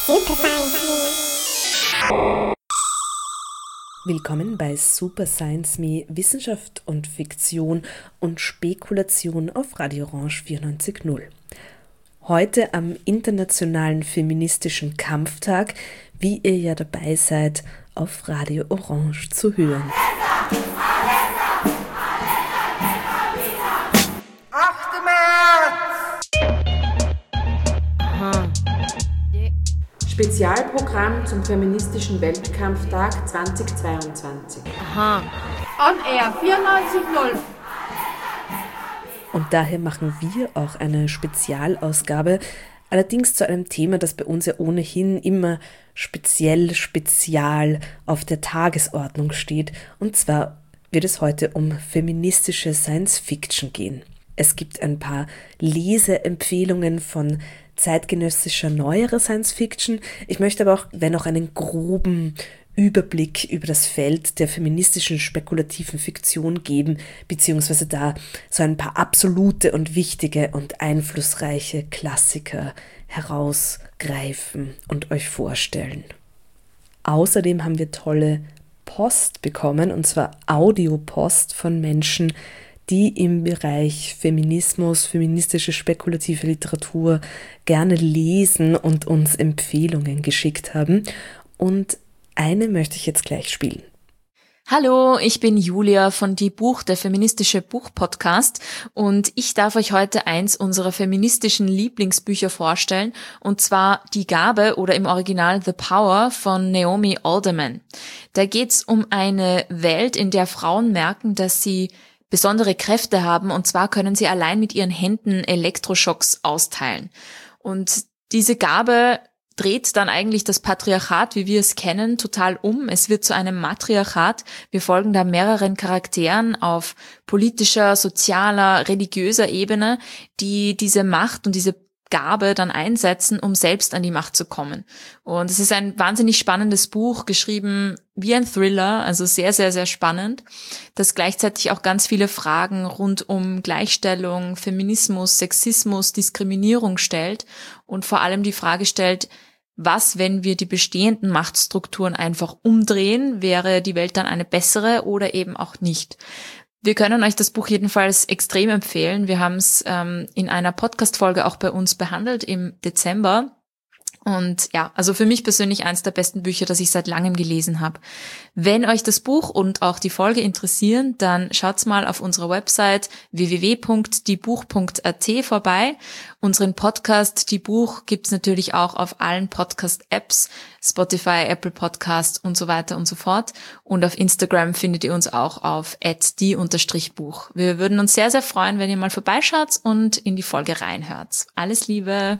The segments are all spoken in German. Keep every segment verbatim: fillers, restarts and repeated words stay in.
Super Science Me. Willkommen bei Super Science Me, Wissenschaft und Fiktion und Spekulation auf Radio Orange vierundneunzig Komma null. Heute am Internationalen Feministischen Kampftag, wie ihr ja dabei seid, auf Radio Orange zu hören. achter März! Aha. Spezialprogramm zum Feministischen Weltkampftag zweitausendzweiundzwanzig. Aha. On Air vierundneunzig Komma null. Und daher machen wir auch eine Spezialausgabe, allerdings zu einem Thema, das bei uns ja ohnehin immer speziell, spezial auf der Tagesordnung steht. Und zwar wird es heute um feministische Science-Fiction gehen. Es gibt ein paar Leseempfehlungen von zeitgenössischer, neuerer Science-Fiction. Ich möchte aber auch, wenn auch einen groben Überblick über das Feld der feministischen spekulativen Fiktion geben, beziehungsweise da so ein paar absolute und wichtige und einflussreiche Klassiker herausgreifen und euch vorstellen. Außerdem haben wir tolle Post bekommen, und zwar Audiopost von Menschen, die im Bereich Feminismus, feministische spekulative Literatur gerne lesen und uns Empfehlungen geschickt haben. Und eine möchte ich jetzt gleich spielen. Hallo, ich bin Julia von Die Buch, der feministische Buch-Podcast, und ich darf euch heute eins unserer feministischen Lieblingsbücher vorstellen, und zwar Die Gabe oder im Original The Power von Naomi Alderman. Da geht's um eine Welt, in der Frauen merken, dass sie besondere Kräfte haben, und zwar können sie allein mit ihren Händen Elektroschocks austeilen. Und diese Gabe dreht dann eigentlich das Patriarchat, wie wir es kennen, total um. Es wird zu einem Matriarchat. Wir folgen da mehreren Charakteren auf politischer, sozialer, religiöser Ebene, die diese Macht und diese Gabe dann einsetzen, um selbst an die Macht zu kommen. Und es ist ein wahnsinnig spannendes Buch, geschrieben wie ein Thriller, also sehr, sehr, sehr spannend, das gleichzeitig auch ganz viele Fragen rund um Gleichstellung, Feminismus, Sexismus, Diskriminierung stellt und vor allem die Frage stellt, was, wenn wir die bestehenden Machtstrukturen einfach umdrehen, wäre die Welt dann eine bessere oder eben auch nicht? Wir können euch das Buch jedenfalls extrem empfehlen. Wir haben es ähm, in einer Podcast-Folge auch bei uns behandelt im Dezember. Und ja, also für mich persönlich eines der besten Bücher, das ich seit langem gelesen habe. Wenn euch das Buch und auch die Folge interessieren, dann schaut's mal auf unserer Website w w w punkt die buch punkt a t vorbei. Unseren Podcast Die Buch gibt's natürlich auch auf allen Podcast-Apps, Spotify, Apple Podcast und so weiter und so fort. Und auf Instagram findet ihr uns auch auf at die unterstrich buch. Wir würden uns sehr, sehr freuen, wenn ihr mal vorbeischaut und in die Folge reinhört. Alles Liebe!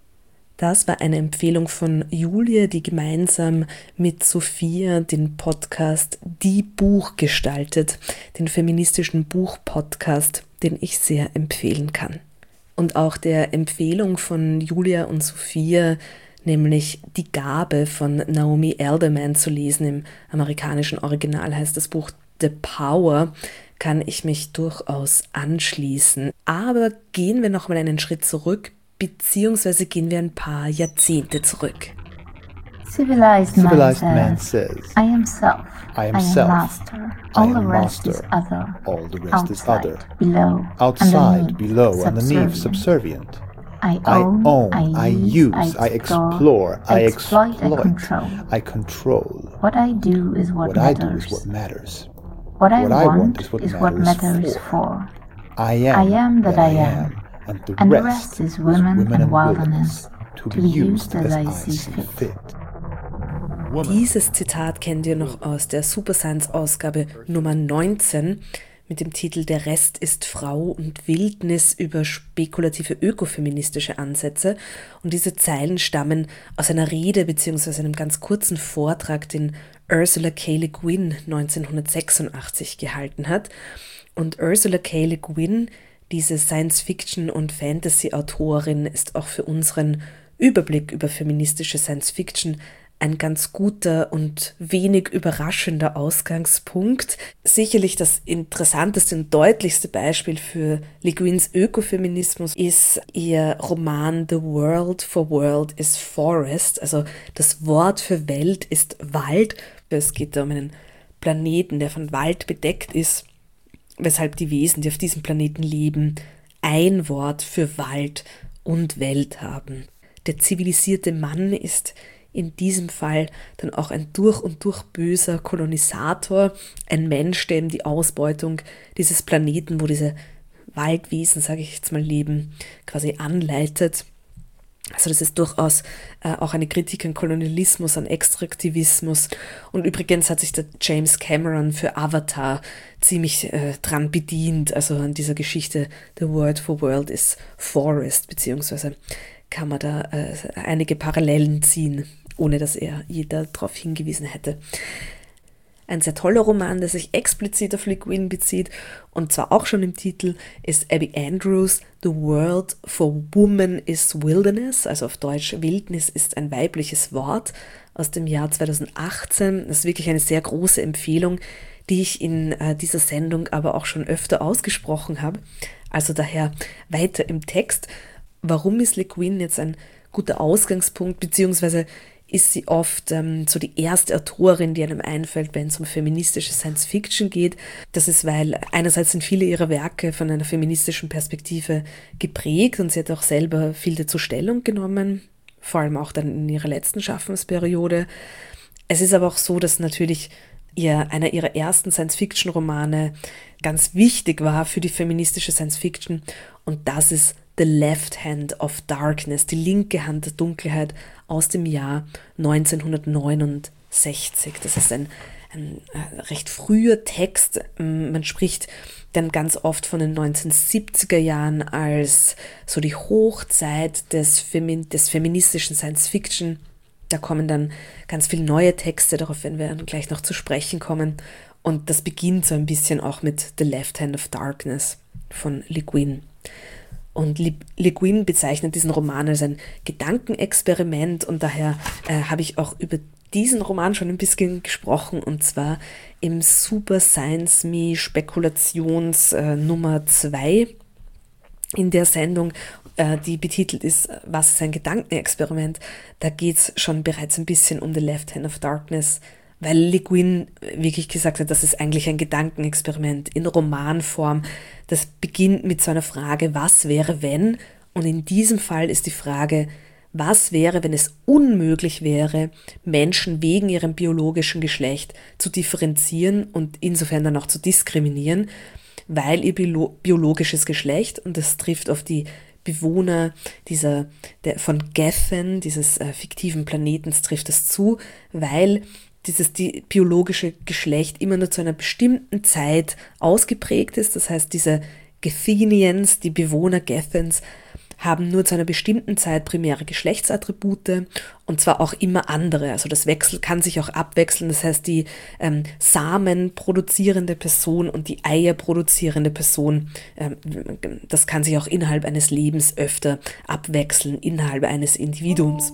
Das war eine Empfehlung von Julia, die gemeinsam mit Sophia den Podcast Die Buch gestaltet, den feministischen Buch-Podcast, den ich sehr empfehlen kann. Und auch der Empfehlung von Julia und Sophia, nämlich Die Gabe von Naomi Alderman zu lesen, im amerikanischen Original heißt das Buch The Power, kann ich mich durchaus anschließen. Aber gehen wir noch mal einen Schritt zurück, beziehungsweise gehen wir ein paar Jahrzehnte zurück. Civilized, Civilized man, man says, says, I am self, I am I am self, master, I all am the rest master, is other, all the rest outside, is other, below, outside, underneath, below, underneath, subservient. subservient. I I own, own, I, I use, use, I explore, explore, I exploit, exploit, I control. I control. What I do is what, What I matters. do is what matters. What I What I want, want is what is what matters matters for. for. I am, I am that I am, and the, and the rest, rest is women women and and wilderness, to to be used as I see see fit. fit. Dieses Zitat kennt ihr noch aus der Super Science Ausgabe Nummer neunzehn mit dem Titel Der Rest ist Frau und Wildnis über spekulative ökofeministische Ansätze. Und diese Zeilen stammen aus einer Rede bzw. einem ganz kurzen Vortrag, den Ursula K. Le Guin neunzehnhundertsechsundachtzig gehalten hat. Und Ursula K. Le Guin, diese Science-Fiction- und Fantasy-Autorin, ist auch für unseren Überblick über feministische Science-Fiction ein ganz guter und wenig überraschender Ausgangspunkt. Sicherlich das interessanteste und deutlichste Beispiel für Le Guins Ökofeminismus ist ihr Roman The World for World is Forest. Also das Wort für Welt ist Wald. Es geht um einen Planeten, der von Wald bedeckt ist, weshalb die Wesen, die auf diesem Planeten leben, ein Wort für Wald und Welt haben. Der zivilisierte Mann ist in diesem Fall dann auch ein durch und durch böser Kolonisator, ein Mensch, der eben die Ausbeutung dieses Planeten, wo diese Waldwesen, sage ich jetzt mal, leben, quasi anleitet. Also das ist durchaus äh, auch eine Kritik an Kolonialismus, an Extraktivismus. Und übrigens hat sich der James Cameron für Avatar ziemlich äh, dran bedient, also an dieser Geschichte The Word for World is Forest, beziehungsweise kann man da äh, einige Parallelen ziehen, ohne dass er jeder darauf hingewiesen hätte. Ein sehr toller Roman, der sich explizit auf Le Guin bezieht, und zwar auch schon im Titel, ist Abby Andrews' The World for Woman is Wilderness, also auf Deutsch Wildnis ist ein weibliches Wort, aus dem Jahr zweitausendachtzehn. Das ist wirklich eine sehr große Empfehlung, die ich in äh, dieser Sendung aber auch schon öfter ausgesprochen habe. Also daher weiter im Text. Warum ist Le Guin jetzt ein guter Ausgangspunkt, beziehungsweise ist sie oft ähm, so die erste Autorin, die einem einfällt, wenn es um feministische Science-Fiction geht. Das ist, weil einerseits sind viele ihrer Werke von einer feministischen Perspektive geprägt und sie hat auch selber viel dazu Stellung genommen, vor allem auch dann in ihrer letzten Schaffensperiode. Es ist aber auch so, dass natürlich ihr einer ihrer ersten Science-Fiction-Romane ganz wichtig war für die feministische Science-Fiction, und das ist The Left Hand of Darkness, die linke Hand der Dunkelheit, aus dem Jahr neunzehnhundertneunundsechzig. Das ist ein, ein recht früher Text. Man spricht dann ganz oft von den neunzehnhundertsiebziger Jahren als so die Hochzeit des, Femi- des feministischen Science-Fiction. Da kommen dann ganz viele neue Texte, darauf werden wir dann gleich noch zu sprechen kommen. Und das beginnt so ein bisschen auch mit The Left Hand of Darkness von Le Guin. Und Le Guin bezeichnet diesen Roman als ein Gedankenexperiment, und daher äh, habe ich auch über diesen Roman schon ein bisschen gesprochen, und zwar im Super Science Me Spekulations äh, Nummer zwei in der Sendung, äh, die betitelt ist, was ist ein Gedankenexperiment? Da geht es schon bereits ein bisschen um The Left Hand of Darkness, weil Le Guin wirklich gesagt hat, das ist eigentlich ein Gedankenexperiment in Romanform. Das beginnt mit so einer Frage, was wäre, wenn? Und in diesem Fall ist die Frage, was wäre, wenn es unmöglich wäre, Menschen wegen ihrem biologischen Geschlecht zu differenzieren und insofern dann auch zu diskriminieren, weil ihr bio- biologisches Geschlecht, und das trifft auf die Bewohner dieser, der, von Gethen, dieses äh, fiktiven Planetens, trifft es zu, weil dieses die biologische Geschlecht immer nur zu einer bestimmten Zeit ausgeprägt ist. Das heißt, diese Gethenians, die Bewohner Gethens, haben nur zu einer bestimmten Zeit primäre Geschlechtsattribute, und zwar auch immer andere. Also das Wechsel kann sich auch abwechseln. Das heißt, die ähm, Samen produzierende Person und die Eier produzierende Person, ähm, das kann sich auch innerhalb eines Lebens öfter abwechseln, innerhalb eines Individuums.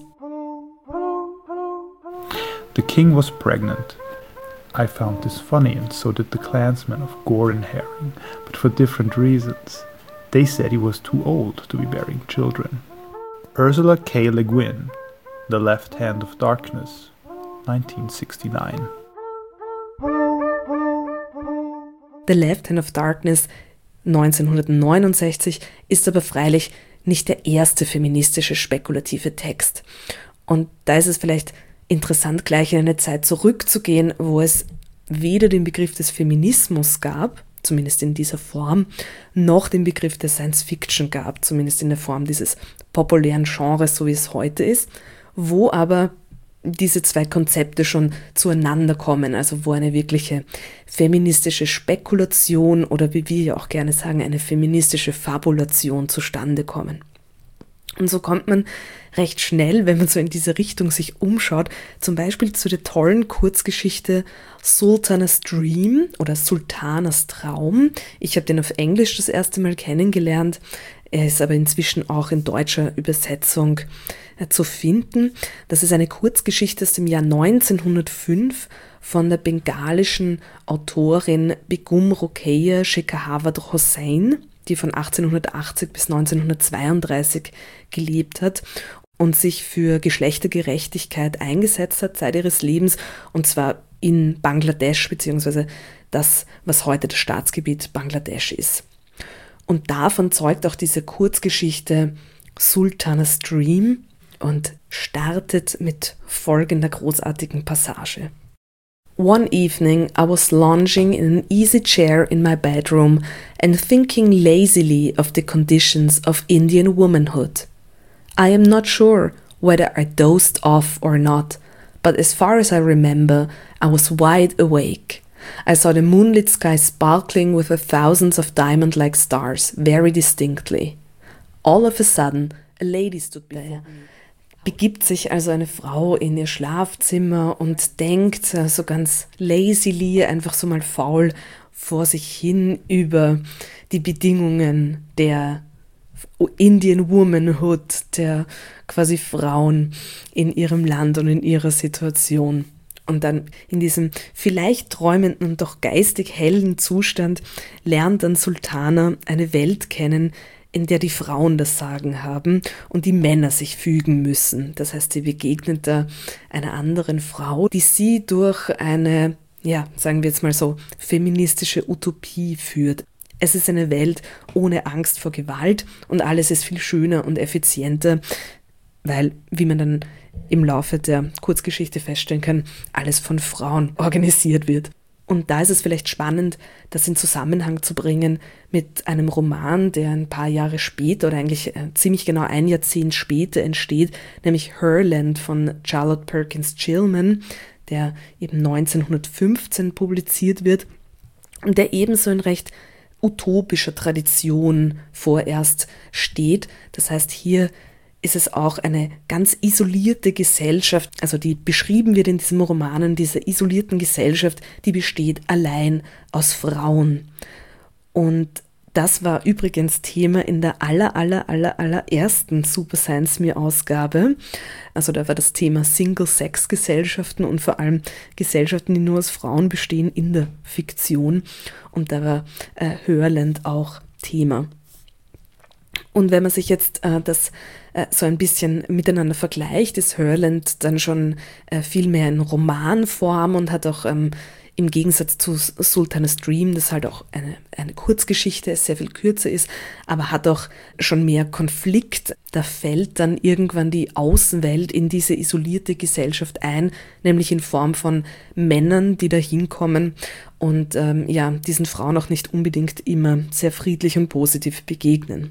The king was pregnant. I found this funny, and so did the clansmen of Gore and Herring, but for different reasons. They said he was too old to be bearing children. Ursula K. Le Guin, The Left Hand of Darkness, nineteen sixty-nine. The Left Hand of Darkness neunzehnhundertneunundsechzig ist aber freilich nicht der erste feministische spekulative Text. Und da ist es vielleicht interessant, gleich in eine Zeit zurückzugehen, wo es weder den Begriff des Feminismus gab, zumindest in dieser Form, noch den Begriff der Science Fiction gab, zumindest in der Form dieses populären Genres, so wie es heute ist, wo aber diese zwei Konzepte schon zueinander kommen, also wo eine wirkliche feministische Spekulation oder wie wir ja auch gerne sagen, eine feministische Fabulation zustande kommen. Und so kommt man recht schnell, wenn man so in diese Richtung sich umschaut, zum Beispiel zu der tollen Kurzgeschichte Sultana's Dream oder Sultanas Traum. Ich habe den auf Englisch das erste Mal kennengelernt. Er ist aber inzwischen auch in deutscher Übersetzung äh, zu finden. Das ist eine Kurzgeschichte aus dem Jahr neunzehnhundertfünf von der bengalischen Autorin Begum Rokeya Shekhawat Hossain, die von achtzehnhundertachtzig bis neunzehnhundertzweiunddreißig gelebt hat und sich für Geschlechtergerechtigkeit eingesetzt hat seit ihres Lebens, und zwar in Bangladesch, beziehungsweise das, was heute das Staatsgebiet Bangladesch ist. Und davon zeugt auch diese Kurzgeschichte Sultana's Dream und startet mit folgender großartigen Passage. One evening I was lounging in an easy chair in my bedroom and thinking lazily of the conditions of Indian womanhood. I am not sure whether I dozed off or not, but as far as I remember, I was wide awake. I saw the moonlit sky sparkling with the thousands of diamond-like stars very distinctly. All of a sudden, a lady stood before me. Begibt sich also eine Frau in ihr Schlafzimmer und denkt so ganz lazily, einfach so mal faul vor sich hin über die Bedingungen der Indian Womanhood, der quasi Frauen in ihrem Land und in ihrer Situation. Und dann in diesem vielleicht träumenden und doch geistig hellen Zustand lernt dann Sultana eine Welt kennen, in der die Frauen das Sagen haben und die Männer sich fügen müssen. Das heißt, sie begegnet da einer anderen Frau, die sie durch eine, ja, sagen wir jetzt mal so, feministische Utopie führt. Es ist eine Welt ohne Angst vor Gewalt und alles ist viel schöner und effizienter, weil, wie man dann im Laufe der Kurzgeschichte feststellen kann, alles von Frauen organisiert wird. Und da ist es vielleicht spannend, das in Zusammenhang zu bringen mit einem Roman, der ein paar Jahre später oder eigentlich äh, ziemlich genau ein Jahrzehnt später entsteht, nämlich Herland von Charlotte Perkins Gilman, der eben neunzehnhundertfünfzehn publiziert wird und der ebenso in recht utopischer Tradition vorerst steht. Das heißt, hier ist es auch eine ganz isolierte Gesellschaft, also die beschrieben wird in diesem Roman, in dieser isolierten Gesellschaft, die besteht allein aus Frauen. Und das war übrigens Thema in der aller, aller, aller, allerersten Super Science Me Ausgabe. Also da war das Thema Single-Sex-Gesellschaften und vor allem Gesellschaften, die nur aus Frauen bestehen in der Fiktion. Und da war äh, Herland auch Thema. Und wenn man sich jetzt äh, das äh, so ein bisschen miteinander vergleicht, ist Herland dann schon äh, viel mehr in Romanform und hat auch ähm, im Gegensatz zu Sultana's Dream, das halt auch eine, eine Kurzgeschichte ist, sehr viel kürzer ist, aber hat auch schon mehr Konflikt. Da fällt dann irgendwann die Außenwelt in diese isolierte Gesellschaft ein, nämlich in Form von Männern, die da hinkommen und ähm, ja, diesen Frauen auch nicht unbedingt immer sehr friedlich und positiv begegnen.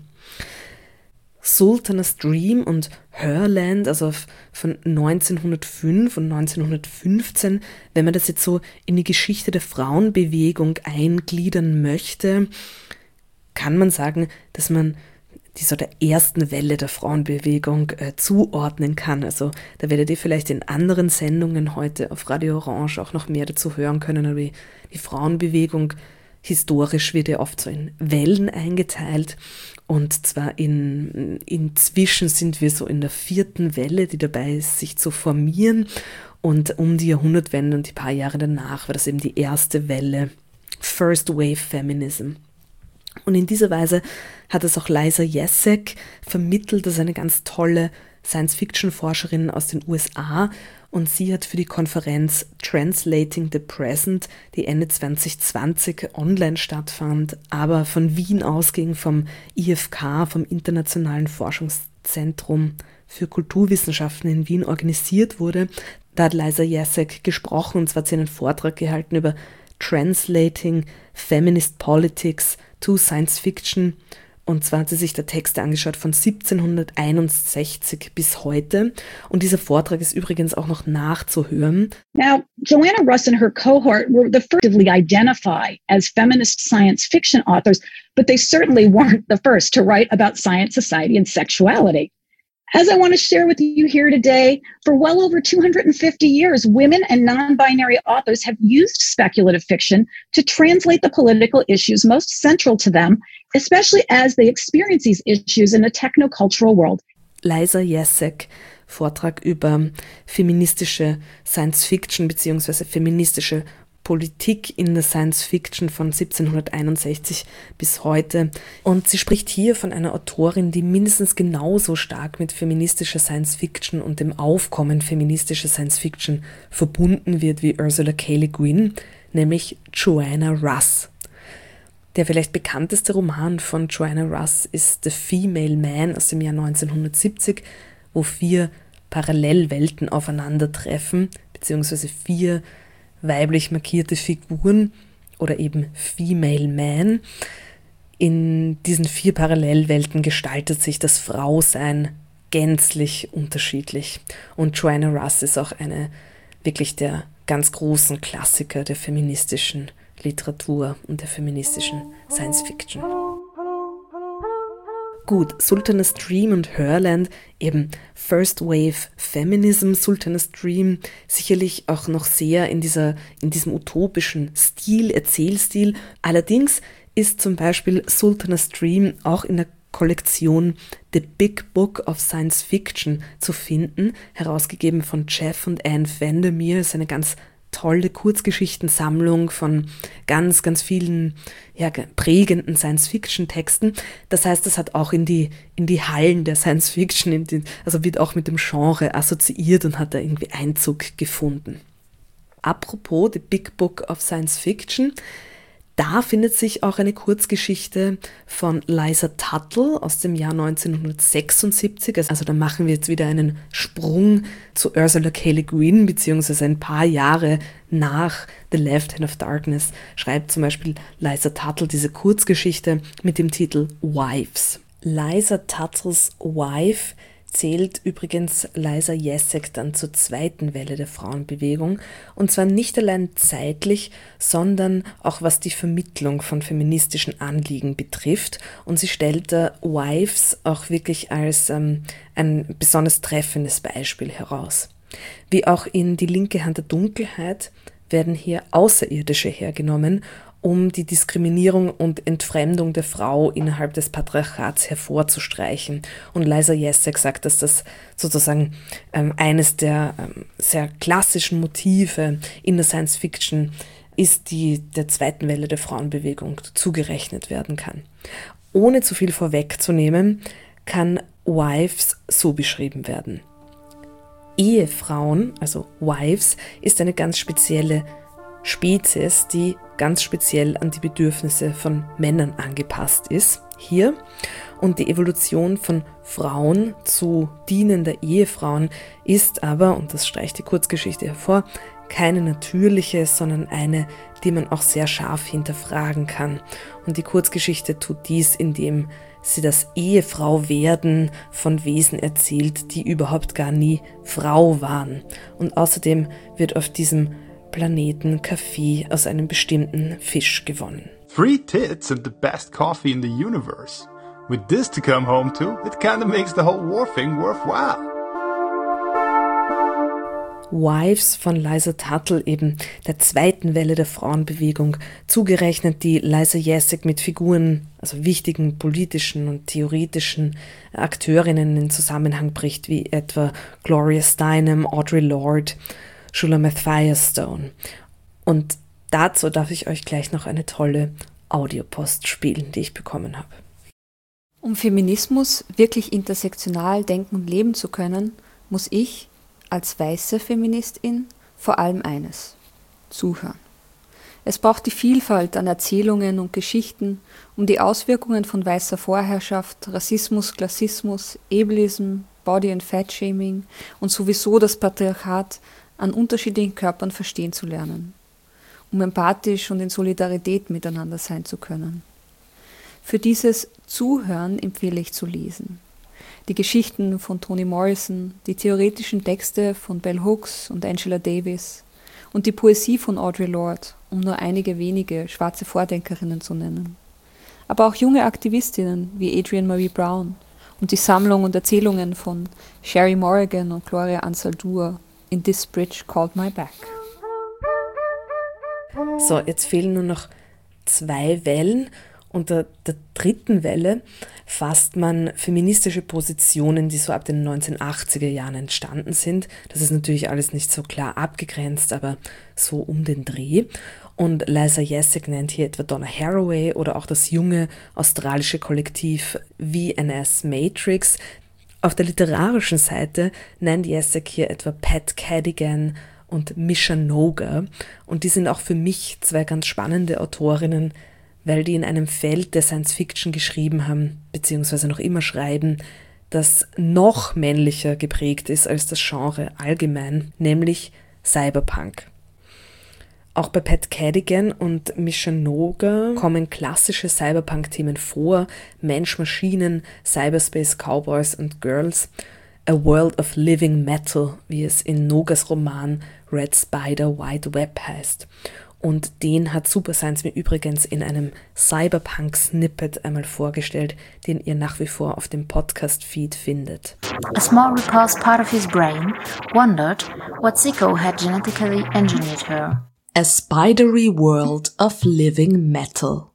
Sultana's Dream und Herland, also von neunzehnhundertfünf und neunzehnhundertfünfzehn, wenn man das jetzt so in die Geschichte der Frauenbewegung eingliedern möchte, kann man sagen, dass man die so der ersten Welle der Frauenbewegung äh, zuordnen kann. Also da werdet ihr vielleicht in anderen Sendungen heute auf Radio Orange auch noch mehr dazu hören können, aber die, die Frauenbewegung historisch wird ja oft so in Wellen eingeteilt. Und zwar in, inzwischen sind wir so in der vierten Welle, die dabei ist, sich zu formieren. Und um die Jahrhundertwende und die paar Jahre danach war das eben die erste Welle, First Wave Feminism. Und in dieser Weise hat es auch Liza Jessek vermittelt, das ist eine ganz tolle Science-Fiction-Forscherin aus den U S A. Und sie hat für die Konferenz Translating the Present, die Ende zwanzig zwanzig online stattfand, aber von Wien ausging, vom I F K, vom Internationalen Forschungszentrum für Kulturwissenschaften in Wien organisiert wurde. Da hat Liza Jessek gesprochen, und zwar hat sie einen Vortrag gehalten über Translating Feminist Politics to Science Fiction. Und zwar hat sie sich der Texte angeschaut von siebzehnhunderteinundsechzig bis heute. Und dieser Vortrag ist übrigens auch noch nachzuhören. Now, Joanna Russ and her cohort were the first to identify as feminist science fiction authors, but they certainly weren't the first to write about science, society, and sexuality. As I want to share with you here today, for well over two hundred fifty years, women and non-binary authors have used speculative fiction to translate the political issues most central to them, especially as they experience these issues in a techno-cultural world. Liza Jacek, Vortrag über feministische Science-Fiction bzw. feministische Politik in der Science-Fiction von siebzehnhunderteinundsechzig bis heute. Und sie spricht hier von einer Autorin, die mindestens genauso stark mit feministischer Science-Fiction und dem Aufkommen feministischer Science-Fiction verbunden wird wie Ursula K. Le Guin, nämlich Joanna Russ. Der vielleicht bekannteste Roman von Joanna Russ ist The Female Man aus dem Jahr neunzehnhundertsiebzig, wo vier Parallelwelten aufeinandertreffen, beziehungsweise vier weiblich markierte Figuren oder eben Female Man. In diesen vier Parallelwelten gestaltet sich das Frausein gänzlich unterschiedlich. Und Joanna Russ ist auch eine wirklich der ganz großen Klassiker der feministischen Literatur und der feministischen Science-Fiction. Gut, Sultana's Dream und Herland, eben First Wave Feminism, Sultana's Dream, sicherlich auch noch sehr in dieser, in diesem utopischen Stil, Erzählstil. Allerdings ist zum Beispiel Sultana's Dream auch in der Kollektion The Big Book of Science Fiction zu finden, herausgegeben von Jeff und Anne Vandermeer. Das ist eine ganz tolle Kurzgeschichtensammlung von ganz, ganz vielen ja, prägenden Science-Fiction-Texten. Das heißt, das hat auch in die, in die Hallen der Science-Fiction, in die, also wird auch mit dem Genre assoziiert und hat da irgendwie Einzug gefunden. Apropos The Big Book of Science Fiction, da findet sich auch eine Kurzgeschichte von Liza Tuttle aus dem Jahr neunzehnhundertsechsundsiebzig. Also da machen wir jetzt wieder einen Sprung zu Ursula K. Le Guin, beziehungsweise ein paar Jahre nach The Left Hand of Darkness schreibt zum Beispiel Liza Tuttle diese Kurzgeschichte mit dem Titel Wives. Liza Tuttles Wife zählt übrigens Liza Jacek dann zur zweiten Welle der Frauenbewegung, und zwar nicht allein zeitlich, sondern auch was die Vermittlung von feministischen Anliegen betrifft, und sie stellt da Wives auch wirklich als ähm, ein besonders treffendes Beispiel heraus. Wie auch in Die linke Hand der Dunkelheit werden hier Außerirdische hergenommen, um die Diskriminierung und Entfremdung der Frau innerhalb des Patriarchats hervorzustreichen. Und Liza Jacek sagt, dass das sozusagen ähm, eines der ähm, sehr klassischen Motive in der Science Fiction ist, die der zweiten Welle der Frauenbewegung zugerechnet werden kann. Ohne zu viel vorwegzunehmen, kann Wives so beschrieben werden. Ehefrauen, also Wives, ist eine ganz spezielle Spezies, die ganz speziell an die Bedürfnisse von Männern angepasst ist. Hier und die Evolution von Frauen zu dienender Ehefrauen ist aber, und das streicht die Kurzgeschichte hervor, keine natürliche, sondern eine, die man auch sehr scharf hinterfragen kann. Und die Kurzgeschichte tut dies, indem sie das Ehefrau-Werden von Wesen erzählt, die überhaupt gar nie Frau waren. Und außerdem wird auf diesem Planeten Kaffee aus einem bestimmten Fisch gewonnen. Three tits and the best coffee in the universe. With this to come home to, it kinda makes the whole war thing worthwhile. Wives von Liza Tuttle, eben der zweiten Welle der Frauenbewegung, zugerechnet, die Liza Jacek mit Figuren, also wichtigen politischen und theoretischen Akteurinnen in Zusammenhang bricht, wie etwa Gloria Steinem, Audre Lorde, Shulamith Firestone. Und dazu darf ich euch gleich noch eine tolle Audiopost spielen, die ich bekommen habe. Um Feminismus wirklich intersektional denken und leben zu können, muss ich als weiße Feministin vor allem eines: zuhören. Es braucht die Vielfalt an Erzählungen und Geschichten, um die Auswirkungen von weißer Vorherrschaft, Rassismus, Klassismus, Ableism, Body- and Fat-Shaming und sowieso das Patriarchat an unterschiedlichen Körpern verstehen zu lernen, um empathisch und in Solidarität miteinander sein zu können. Für dieses Zuhören empfehle ich zu lesen. Die Geschichten von Toni Morrison, die theoretischen Texte von Bell Hooks und Angela Davis und die Poesie von Audre Lorde, um nur einige wenige schwarze Vordenkerinnen zu nennen. Aber auch junge Aktivistinnen wie Adrienne Marie Brown und die Sammlung und Erzählungen von Sherry Morrigan und Gloria Anzaldúa in This Bridge Called My Back. So, jetzt fehlen nur noch zwei Wellen Unter der dritten Welle fasst man feministische Positionen, die so ab den neunzehnhundertachtziger Jahren entstanden sind. Das ist natürlich alles nicht so klar abgegrenzt, aber so um den Dreh. Und Liza Jessek nennt hier etwa Donna Haraway oder auch das junge australische Kollektiv V N S Matrix. Auf der literarischen Seite nennt Jessek hier etwa Pat Cadigan und Misha Noga. Und die sind auch für mich zwei ganz spannende Autorinnen, weil die in einem Feld der Science Fiction geschrieben haben, beziehungsweise noch immer schreiben, das noch männlicher geprägt ist als das Genre allgemein, nämlich Cyberpunk. Auch bei Pat Cadigan und Misha Noga kommen klassische Cyberpunk-Themen vor: Mensch, Maschinen, Cyberspace, Cowboys und Girls. A World of Living Metal, wie es in Nogas Roman Red Spider White Web heißt. Und den hat Super Science mir übrigens in einem Cyberpunk-Snippet einmal vorgestellt, den ihr nach wie vor auf dem Podcast-Feed findet. A small repulsed part of his brain wondered what Zico had genetically engineered her. A Spidery World of Living Metal.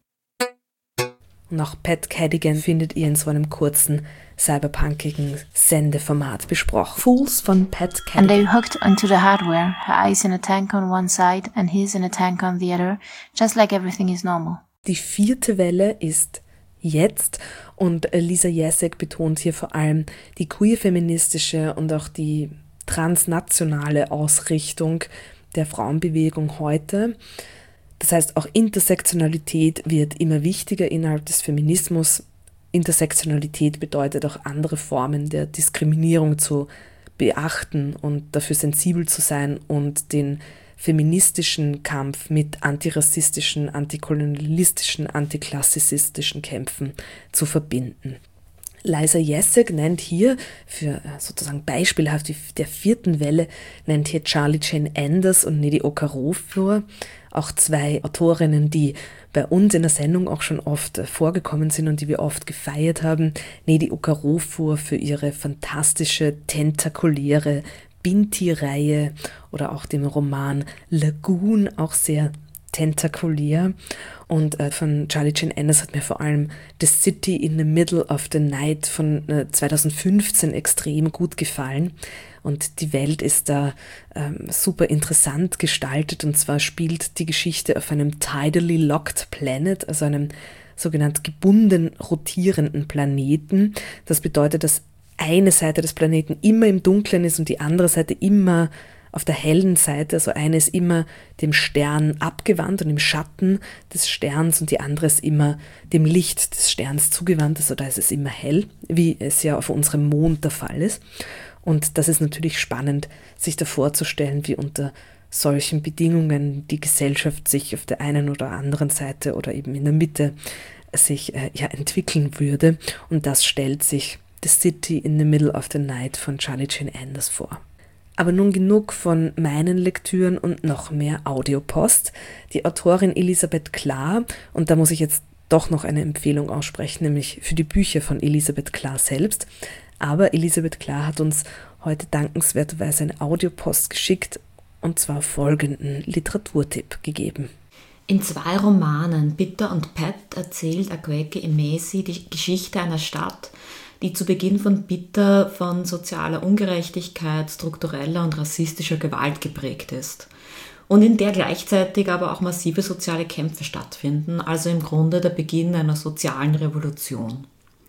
Und auch Pat Cadigan findet ihr in so einem kurzen, cyberpunkigen Sendeformat besprochen. Fools von Pat Cadigan. And they hooked onto the hardware, her eyes in a tank on one side and his in a tank on the other, just like everything is normal. Die vierte Welle ist jetzt und Liza Jessek betont hier vor allem die queer-feministische und auch die transnationale Ausrichtung der Frauenbewegung heute. Das heißt, auch Intersektionalität wird immer wichtiger innerhalb des Feminismus. Intersektionalität bedeutet auch andere Formen der Diskriminierung zu beachten und dafür sensibel zu sein und den feministischen Kampf mit antirassistischen, antikolonialistischen, antiklassizistischen Kämpfen zu verbinden. Liza Jessek nennt hier, für sozusagen beispielhaft der vierten Welle, nennt hier Charlie Jane Anders und Nnedi Okorafor, auch zwei Autorinnen, die bei uns in der Sendung auch schon oft vorgekommen sind und die wir oft gefeiert haben. Nnedi Okorafor für ihre fantastische, tentakuläre Binti-Reihe oder auch dem Roman Lagoon, auch sehr tentakulär. Und äh, von Charlie Jane Anders hat mir vor allem The City in the Middle of the Night von äh, zweitausendfünfzehn extrem gut gefallen. Und die Welt ist da ähm, super interessant gestaltet. Und zwar spielt die Geschichte auf einem tidally locked planet, also einem sogenannt gebunden rotierenden Planeten. Das bedeutet, dass eine Seite des Planeten immer im Dunkeln ist und die andere Seite immer auf der hellen Seite, also eine ist immer dem Stern abgewandt und im Schatten des Sterns und die andere ist immer dem Licht des Sterns zugewandt, also da ist es immer hell, wie es ja auf unserem Mond der Fall ist. Und das ist natürlich spannend, sich da vorzustellen, wie unter solchen Bedingungen die Gesellschaft sich auf der einen oder anderen Seite oder eben in der Mitte sich äh, ja entwickeln würde. Und das stellt sich The City in the Middle of the Night von Charlie Jane Anders vor. Aber nun genug von meinen Lektüren und noch mehr Audiopost. Die Autorin Elisabeth Klar, und da muss ich jetzt doch noch eine Empfehlung aussprechen, nämlich für die Bücher von Elisabeth Klar selbst. Aber Elisabeth Klar hat uns heute dankenswerterweise eine Audiopost geschickt und zwar folgenden Literaturtipp gegeben. In zwei Romanen, Bitter und Pat, erzählt Akwaeke Emesi die Geschichte einer Stadt, die zu Beginn von Bitter von sozialer Ungerechtigkeit, struktureller und rassistischer Gewalt geprägt ist. Und in der gleichzeitig aber auch massive soziale Kämpfe stattfinden, also im Grunde der Beginn einer sozialen Revolution.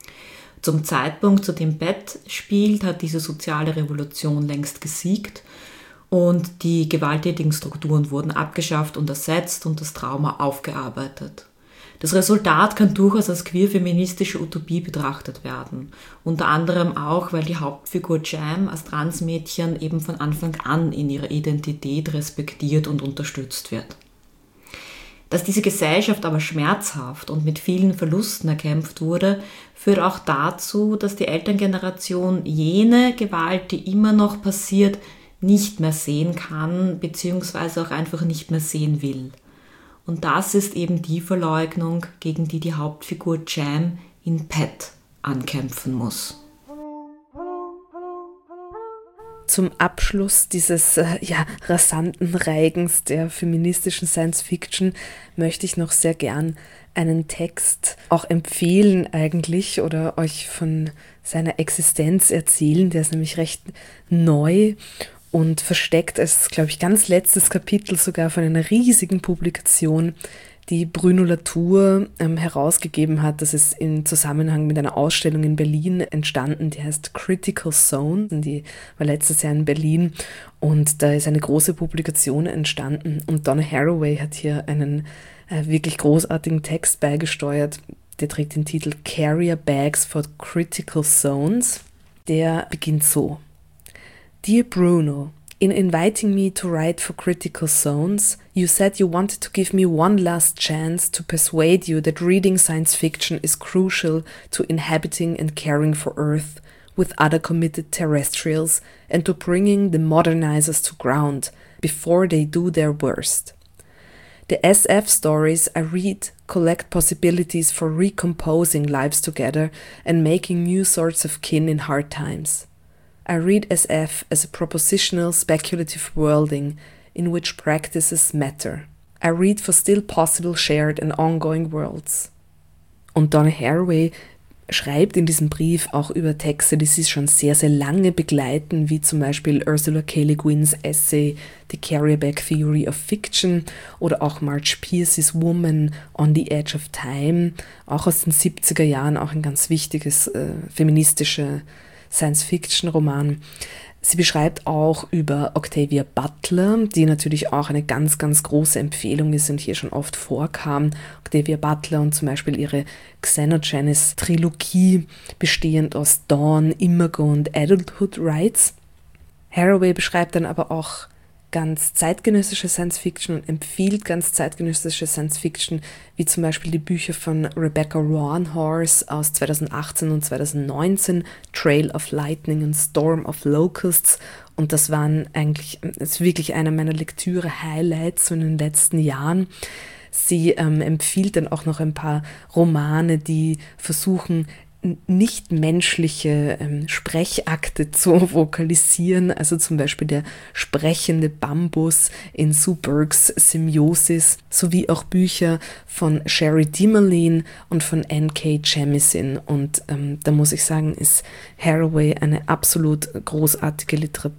Zum Zeitpunkt, zu dem Pat spielt, hat diese soziale Revolution längst gesiegt und die gewalttätigen Strukturen wurden abgeschafft und ersetzt und das Trauma aufgearbeitet. Das Resultat kann durchaus als queer-feministische Utopie betrachtet werden. Unter anderem auch, weil die Hauptfigur Jam als Transmädchen eben von Anfang an in ihrer Identität respektiert und unterstützt wird. Dass diese Gesellschaft aber schmerzhaft und mit vielen Verlusten erkämpft wurde, führt auch dazu, dass die Elterngeneration jene Gewalt, die immer noch passiert, nicht mehr sehen kann, beziehungsweise auch einfach nicht mehr sehen will. Und das ist eben die Verleugnung, gegen die die Hauptfigur Jam in Pat ankämpfen muss. zum Abschluss dieses äh, ja, rasanten Reigens der feministischen Science-Fiction möchte ich noch sehr gern einen Text auch empfehlen eigentlich oder euch von seiner Existenz erzählen. Der ist nämlich recht neu und versteckt als, glaube ich, ganz letztes Kapitel sogar von einer riesigen Publikation, die Bruno Latour ähm, herausgegeben hat. Das ist im Zusammenhang mit einer Ausstellung in Berlin entstanden, die heißt Critical Zone. Die war letztes Jahr in Berlin und da ist eine große Publikation entstanden und Donna Haraway hat hier einen äh, wirklich großartigen Text beigesteuert. Der trägt den Titel Carrier Bags for Critical Zones. Der beginnt so. Dear Bruno, in inviting me to write for Critical Zones, you said you wanted to give me one last chance to persuade you that reading science fiction is crucial to inhabiting and caring for Earth with other committed terrestrials and to bringing the modernizers to ground before they do their worst. The S F stories I read collect possibilities for recomposing lives together and making new sorts of kin in hard times. I read S F as a propositional speculative worlding in which practices matter. I read for still possible shared and ongoing worlds. Und Donna Haraway schreibt in diesem Brief auch über Texte, die sie schon sehr, sehr lange begleiten, wie zum Beispiel Ursula K. Le Guins Essay The Carrier Bag Theory of Fiction oder auch Marge Piercy's Woman on the Edge of Time, auch aus den siebziger Jahren, auch ein ganz wichtiges äh, feministisches Science-Fiction-Roman. Sie beschreibt auch über Octavia Butler, die natürlich auch eine ganz, ganz große Empfehlung ist und hier schon oft vorkam. Octavia Butler und zum Beispiel ihre Xenogenes-Trilogie, bestehend aus Dawn, Imago und Adulthood Rights. Haraway beschreibt dann aber auch ganz zeitgenössische Science-Fiction und empfiehlt ganz zeitgenössische Science-Fiction, wie zum Beispiel die Bücher von Rebecca Roanhorse aus zweitausendachtzehn und zweitausendneunzehn, Trail of Lightning und Storm of Locusts. Und das waren eigentlich, das ist wirklich einer meiner Lektüre-Highlights so in den letzten Jahren. Sie ähm, empfiehlt dann auch noch ein paar Romane, die versuchen, nichtmenschliche ähm, Sprechakte zu vokalisieren, also zum Beispiel der sprechende Bambus in Sue Burks Symbiosis, sowie auch Bücher von Sherry DeMarlene und von N K Jemisin. Und ähm, da muss ich sagen, ist Haraway eine absolut großartige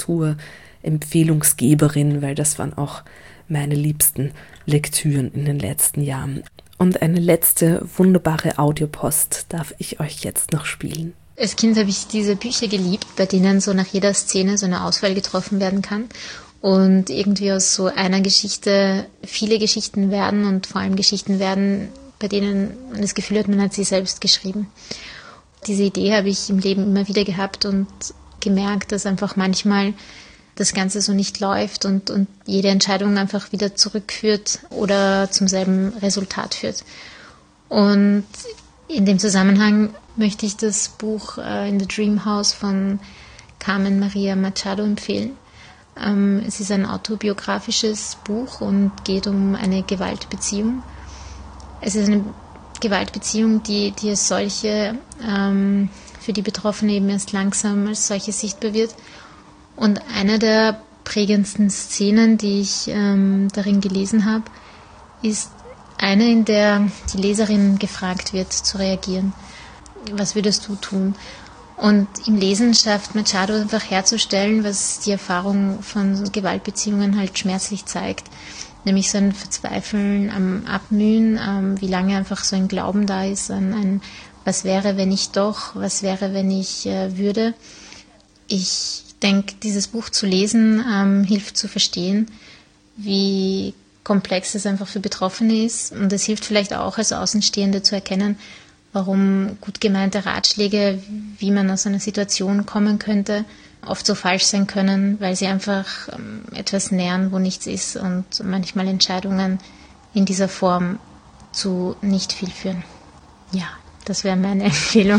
Literaturempfehlungsgeberin, weil das waren auch meine liebsten Lektüren in den letzten Jahren. Und eine letzte wunderbare Audiopost darf ich euch jetzt noch spielen. Als Kind habe ich diese Bücher geliebt, bei denen so nach jeder Szene so eine Auswahl getroffen werden kann und irgendwie aus so einer Geschichte viele Geschichten werden und vor allem Geschichten werden, bei denen man das Gefühl hat, man hat sie selbst geschrieben. Diese Idee habe ich im Leben immer wieder gehabt und gemerkt, dass einfach manchmal das Ganze so nicht läuft und, und jede Entscheidung einfach wieder zurückführt oder zum selben Resultat führt. Und in dem Zusammenhang möchte ich das Buch äh, In the Dream House von Carmen Maria Machado empfehlen. Ähm, es ist ein autobiografisches Buch und geht um eine Gewaltbeziehung. Es ist eine Gewaltbeziehung, die, die als solche ähm, für die Betroffene eben erst langsam als solche sichtbar wird. Und eine der prägendsten Szenen, die ich ähm, darin gelesen habe, ist eine, in der die Leserin gefragt wird, zu reagieren. Was würdest du tun? Und im Lesen schafft Machado einfach herzustellen, was die Erfahrung von Gewaltbeziehungen halt schmerzlich zeigt. Nämlich so ein Verzweifeln am Abmühen, ähm, wie lange einfach so ein Glauben da ist an ein, was wäre, wenn ich doch, was wäre, wenn ich äh, würde. Ich Ich denke, dieses Buch zu lesen ähm, hilft zu verstehen, wie komplex es einfach für Betroffene ist. Und es hilft vielleicht auch als Außenstehende zu erkennen, warum gut gemeinte Ratschläge, wie man aus einer Situation kommen könnte, oft so falsch sein können, weil sie einfach ähm, etwas nähern, wo nichts ist und manchmal Entscheidungen in dieser Form zu nicht viel führen. Ja, das wäre meine Empfehlung.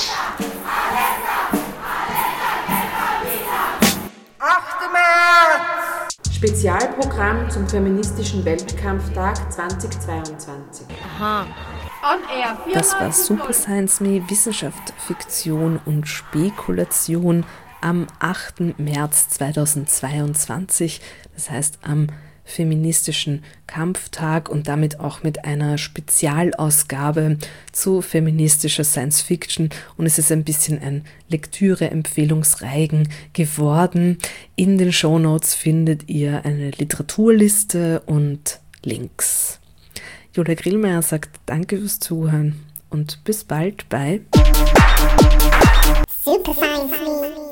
Spezialprogramm zum feministischen Weltkampftag zweitausendzweiundzwanzig. Aha. On Air Das war Super Science Me, Wissenschaft, Fiktion und Spekulation am achten März zweitausendzweiundzwanzig, das heißt am feministischen Kampftag und damit auch mit einer Spezialausgabe zu feministischer Science Fiction, und es ist ein bisschen ein Lektüre-Empfehlungsreigen geworden. In den Shownotes findet ihr eine Literaturliste und Links. Julia Grillmeier sagt Danke fürs Zuhören und bis bald bei Super Science Me.